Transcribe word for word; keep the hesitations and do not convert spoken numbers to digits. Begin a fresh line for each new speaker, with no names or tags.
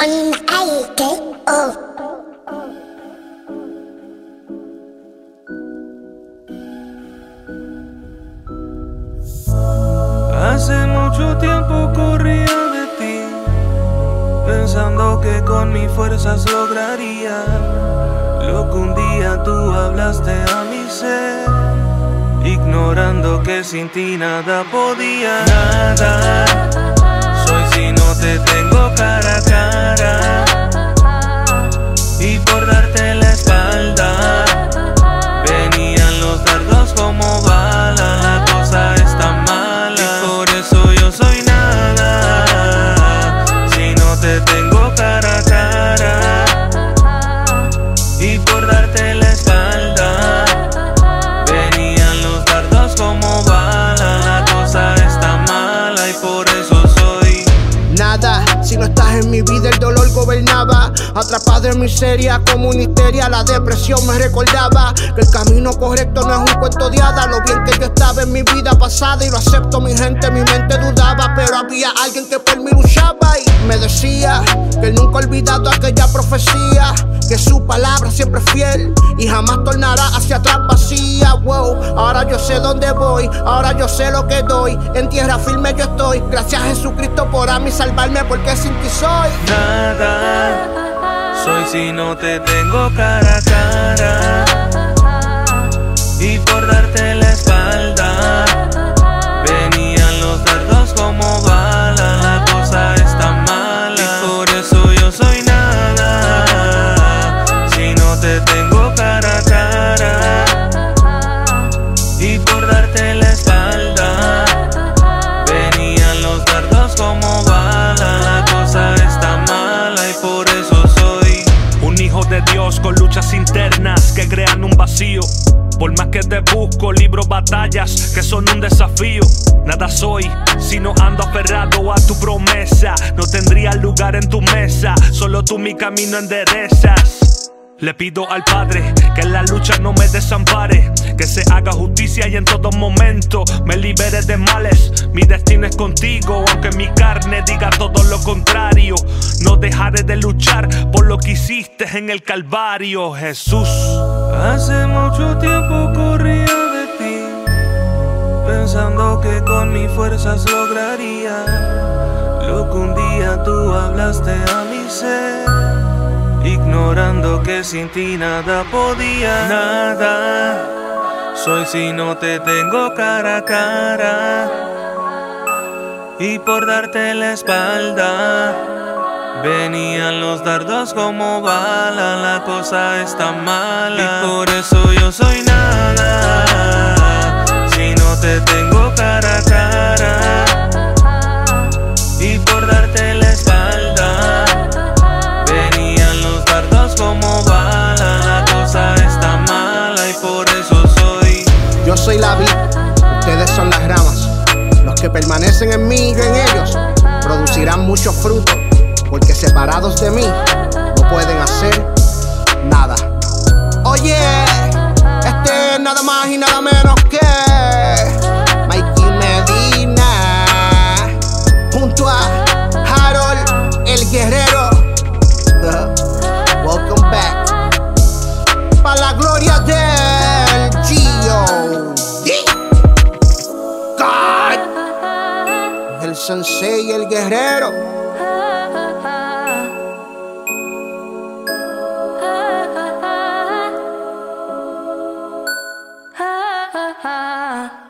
on A K O.
Hace mucho tiempo corría de ti, pensando que con mis fuerzas lograría lo que un día tú hablaste a mi ser, ignorando que sin ti nada podía. Nada soy si no te tengo cara a cara, y por darte la espalda venían los dardos como bala. La cosa está mala y por eso yo soy nada si no te tengo cara a cara, y por darte la espalda venían los dardos como bala. La cosa está mala y por eso soy
nada. Si no estás en mi vida el dolor gobernaba, atrapado en miseria como una histeria. La depresión me recordaba que el camino correcto no es un cuento de hadas. Lo bien que yo estaba en mi vida pasada y lo acepto, mi gente, mi mente dudaba, pero había alguien que por mí luchaba y me decía que él nunca ha olvidado aquella profecía, que su palabra siempre es fiel y jamás tornará hacia atrás vacía. Wow, ahora yo sé dónde voy, ahora yo sé lo que doy. En tierra firme yo estoy, gracias a Jesucristo por a mí salvarme, porque sin ti soy
nada. Soy si no te tengo cara a cara, y por darte la espalda venían los dardos como bala. La cosa está mala y por eso yo soy nada si no te tengo cara a cara, y por darte la espalda venían los dardos como bala. La cosa está mala y por eso soy
un hijo de Dios con luchas internas que crean un vacío. Por más que te busco, libro batallas que son un desafío. Nada soy si no ando aferrado a tu promesa. No tendría lugar en tu mesa, solo tú mi camino enderezas. Le pido al Padre que en la lucha no me desampare, que se haga justicia y en todo momento me libere de males. Mi destino es contigo, aunque mi carne diga todo lo contrario. No dejaré de luchar por lo que hiciste en el Calvario, Jesús.
Hace mucho tiempo corría de ti, pensando que con mis fuerzas lograría lo que un día tú hablaste a mi ser, ignorando que sin ti nada podía. Nada soy si no te tengo cara a cara, y por darte la espalda venían los dardos como bala. La cosa está mala y por eso yo soy nada si no te tengo cara a cara, y por darte la espalda venían los dardos como bala. La cosa está mala y por eso soy.
yo soy la vid, ustedes son las ramas. Los que permanecen en mí y yo en ellos producirán muchos frutos, porque separados de mí no pueden hacer nada. Oye, este es nada más y nada menos que Mikey Medina junto a Harold el Guerrero. Uh, welcome back. Pa' la gloria del G O D God, el Sensei y el Guerrero.
Ha ha ha.